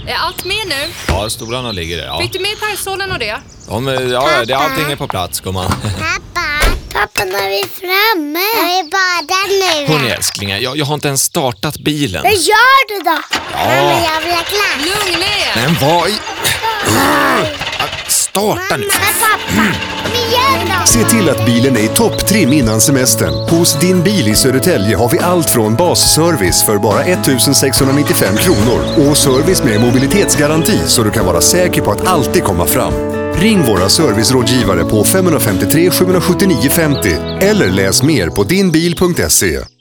Är allt med nu? Ja, stolarna ligger där, ja. Fick du med parasollen och det? Allting är på plats, gumman. Pappa, när vi är framme. Jag vill bada nu. Hon är älsklingar, jag har inte ens startat bilen. Men gör du då? Ja. Men jag vill ha glass. Lugn ner! Men vad i... Starta nu. Men pappa, kom igen då. Se till att bilen är i topptrim innan semestern. Hos Din Bil i Södertälje har vi allt från basservice för bara 1695 kronor och service med mobilitetsgaranti så du kan vara säker på att alltid komma fram. Ring våra servicerådgivare på 553 779 50 eller läs mer på dinbil.se.